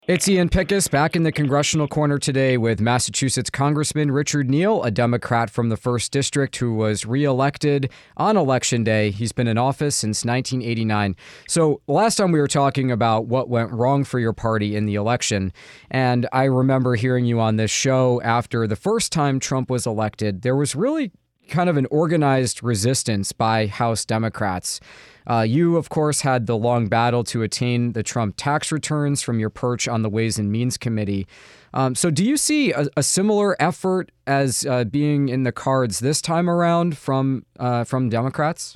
It's Ian Pickus back in the Congressional Corner today with Massachusetts Congressman Richard Neal, a Democrat from the 1st District who was reelected on Election Day. He's been in office since 1989. So last time we were talking about what went wrong for your party in the election, and I remember hearing you on this show after the first time Trump was elected. There was really kind of an organized resistance by House Democrats. You, of course, had the long battle to attain the Trump tax returns from your perch on the Ways and Means Committee. So do you see a similar effort as being in the cards this time around from Democrats?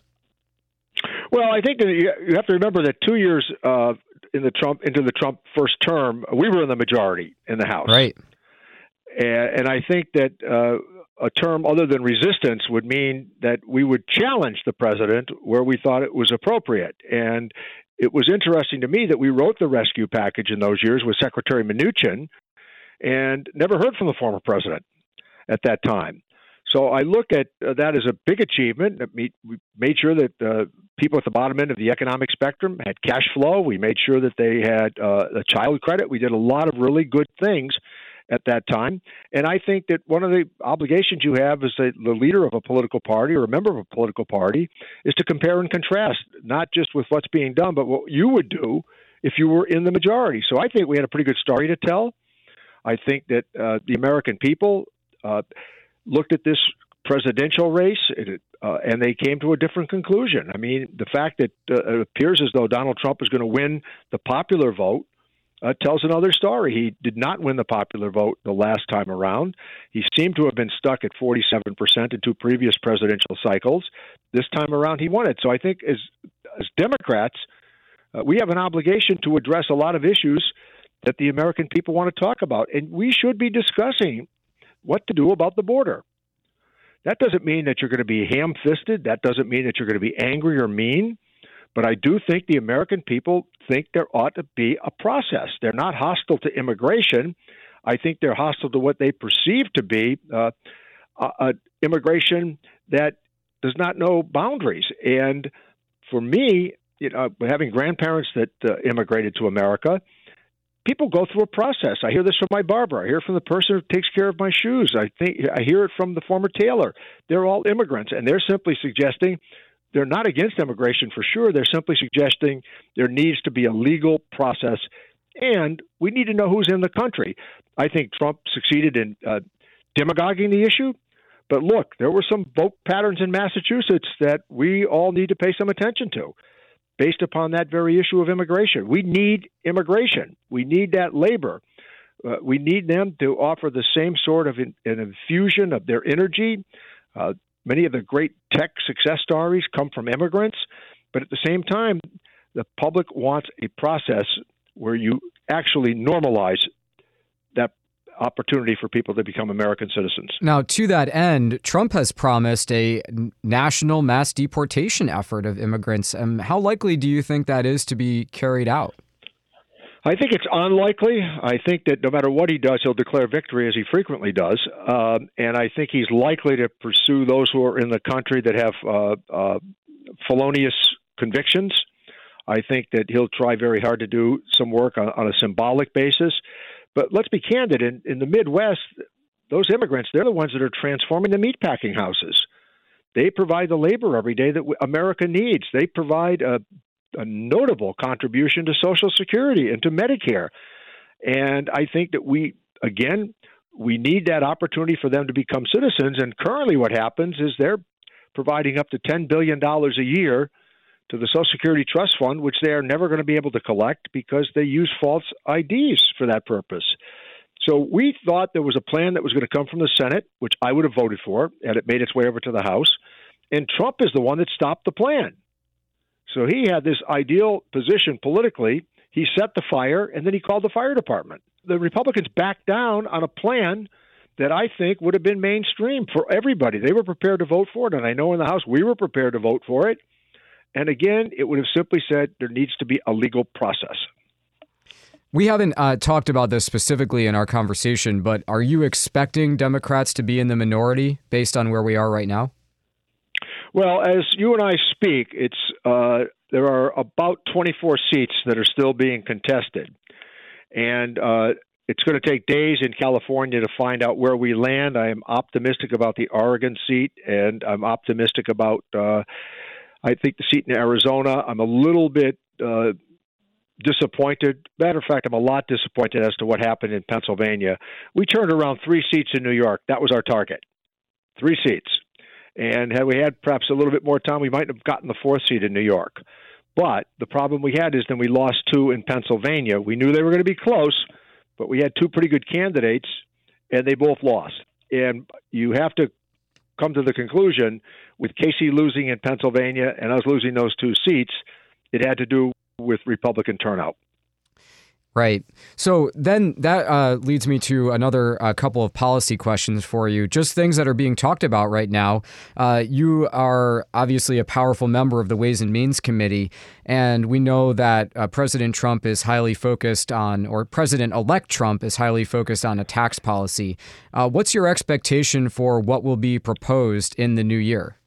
Well, I think that you have to remember that 2 years into the Trump first term, we were in the majority in the House. Right. And I think that a term other than resistance would mean that we would challenge the president where we thought it was appropriate. And it was interesting to me that we wrote the rescue package in those years with Secretary Mnuchin and never heard from the former president at that time. So I look at that as a big achievement. We made sure that people at the bottom end of the economic spectrum had cash flow. We made sure that they had a child credit. We did a lot of really good things at that time. And I think that one of the obligations you have as the leader of a political party or a member of a political party is to compare and contrast, not just with what's being done, but what you would do if you were in the majority. So I think we had a pretty good story to tell. I think that the American people looked at this presidential race and they came to a different conclusion. I mean, the fact that it appears as though Donald Trump is going to win the popular vote tells another story. He did not win the popular vote the last time around. He seemed to have been stuck at 47% in two previous presidential cycles. This time around, he won it. So I think as Democrats, we have an obligation to address a lot of issues that the American people want to talk about. And we should be discussing what to do about the border. That doesn't mean that you're going to be ham-fisted. That doesn't mean that you're going to be angry or mean. But I do think the American people think there ought to be a process. They're not hostile to immigration. I think they're hostile to what they perceive to be immigration that does not know boundaries. And for me, having grandparents that immigrated to America, people go through a process. I hear this from my barber. I hear it from the person who takes care of my shoes. I hear it from the former tailor. They're all immigrants, and they're simply suggesting they're not against immigration for sure. They're simply suggesting there needs to be a legal process, and we need to know who's in the country. I think Trump succeeded in demagoguing the issue, but look, there were some vote patterns in Massachusetts that we all need to pay some attention to based upon that very issue of immigration. We need immigration. We need that labor. We need them to offer the same sort of an infusion of their energy. Many of the great tech success stories come from immigrants, but at the same time, the public wants a process where you actually normalize that opportunity for people to become American citizens. Now, to that end, Trump has promised a national mass deportation effort of immigrants. How likely do you think that is to be carried out? I think it's unlikely. I think that no matter what he does, he'll declare victory, as he frequently does. And I think he's likely to pursue those who are in the country that have felonious convictions. I think that he'll try very hard to do some work on a symbolic basis. But let's be candid. In the Midwest, those immigrants, they're the ones that are transforming the meatpacking houses. They provide the labor every day that America needs. They provide a notable contribution to Social Security and to Medicare. And I think that we need that opportunity for them to become citizens. And currently what happens is they're providing up to $10 billion a year to the Social Security Trust Fund, which they are never going to be able to collect because they use false IDs for that purpose. So we thought there was a plan that was going to come from the Senate, which I would have voted for, and it made its way over to the House. And Trump is the one that stopped the plan. So he had this ideal position politically. He set the fire, and then he called the fire department. The Republicans backed down on a plan that I think would have been mainstream for everybody. They were prepared to vote for it, and I know in the House we were prepared to vote for it. And again, it would have simply said there needs to be a legal process. We haven't talked about this specifically in our conversation, but are you expecting Democrats to be in the minority based on where we are right now? Well, as you and I speak, there are about 24 seats that are still being contested. And it's going to take days in California to find out where we land. I am optimistic about the Oregon seat, and I'm optimistic about, I think, the seat in Arizona. I'm a little bit disappointed. Matter of fact, I'm a lot disappointed as to what happened in Pennsylvania. We turned around 3 seats in New York. That was our target, 3 seats. And had we had perhaps a little bit more time, we might have gotten the 4th seat in New York. But the problem we had is then we lost 2 in Pennsylvania. We knew they were going to be close, but we had 2 pretty good candidates, and they both lost. And you have to come to the conclusion, with Casey losing in Pennsylvania and us losing those 2 seats, it had to do with Republican turnout. Right. So then that leads me to another couple of policy questions for you, just things that are being talked about right now. You are obviously a powerful member of the Ways and Means Committee, and we know that President Trump is highly focused on, or President-elect Trump is highly focused on a tax policy. What's your expectation for what will be proposed in the new year?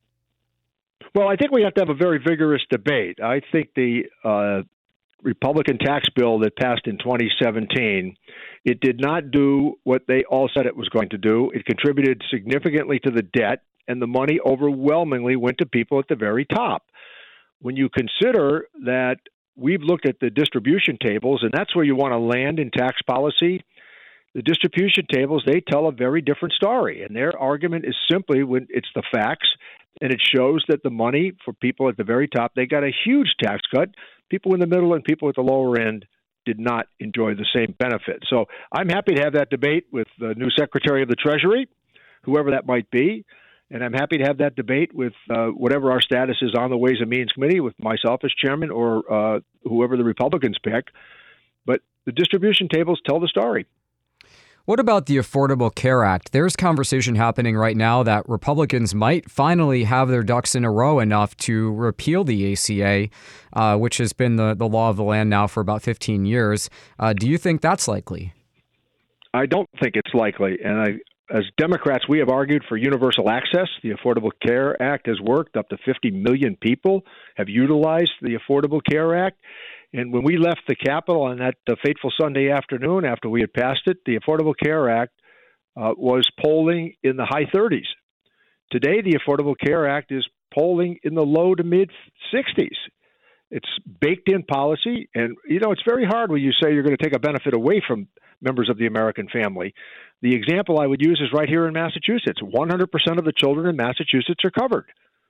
Well, I think we have to have a very vigorous debate. I think the Republican tax bill that passed in 2017, it did not do what they all said it was going to do. It contributed significantly to the debt, and the money overwhelmingly went to people at the very top. When you consider that we've looked at the distribution tables, and that's where you want to land in tax policy, the distribution tables, they tell a very different story. And their argument is simply, when it's the facts, and it shows that the money for people at the very top, they got a huge tax cut. People in the middle and people at the lower end did not enjoy the same benefit. So I'm happy to have that debate with the new Secretary of the Treasury, whoever that might be. And I'm happy to have that debate with whatever our status is on the Ways and Means Committee, with myself as chairman or whoever the Republicans pick. But the distribution tables tell the story. What about the Affordable Care Act? There's conversation happening right now that Republicans might finally have their ducks in a row enough to repeal the ACA, which has been the law of the land now for about 15 years. Do you think that's likely? I don't think it's likely. And as Democrats, we have argued for universal access. The Affordable Care Act has worked. Up to 50 million people have utilized the Affordable Care Act. And when we left the Capitol on that fateful Sunday afternoon after we had passed it, the Affordable Care Act was polling in the high 30s. Today, the Affordable Care Act is polling in the low to mid 60s. It's baked in policy. And, you know, it's very hard when you say you're going to take a benefit away from members of the American family. The example I would use is right here in Massachusetts. 100% of the children in Massachusetts are covered.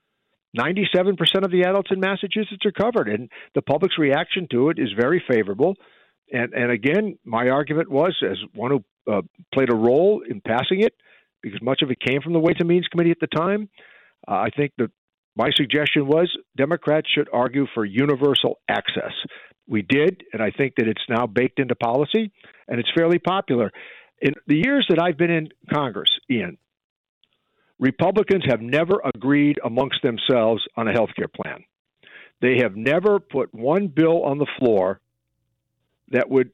97% of the adults in Massachusetts are covered, and the public's reaction to it is very favorable. And again, my argument was, as one who played a role in passing it, because much of it came from the Ways and Means Committee at the time, I think that my suggestion was Democrats should argue for universal access. We did, and I think that it's now baked into policy, and it's fairly popular. In the years that I've been in Congress, Ian, Republicans have never agreed amongst themselves on a health care plan. They have never put one bill on the floor that would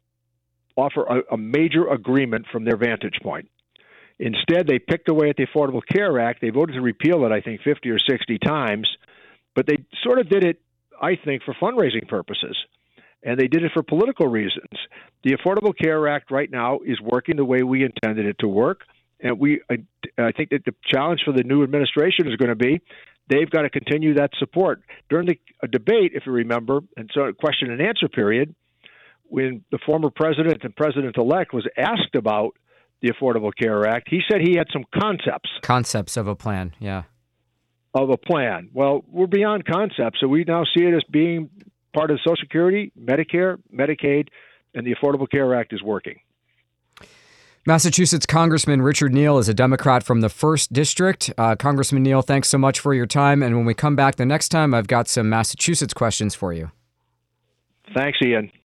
offer a major agreement from their vantage point. Instead, they picked away at the Affordable Care Act. They voted to repeal it, I think, 50 or 60 times, but they sort of did it, I think, for fundraising purposes, and they did it for political reasons. The Affordable Care Act right now is working the way we intended it to work. And I think that the challenge for the new administration is going to be they've got to continue that support. During the debate, if you remember, and so a question and answer period, when the former president and president-elect was asked about the Affordable Care Act, he said he had some concepts. Concepts of a plan, yeah. Of a plan. Well, we're beyond concepts, so we now see it as being part of Social Security, Medicare, Medicaid, and the Affordable Care Act is working. Massachusetts Congressman Richard Neal is a Democrat from the 1st District. Congressman Neal, thanks so much for your time. And when we come back the next time, I've got some Massachusetts questions for you. Thanks, Ian.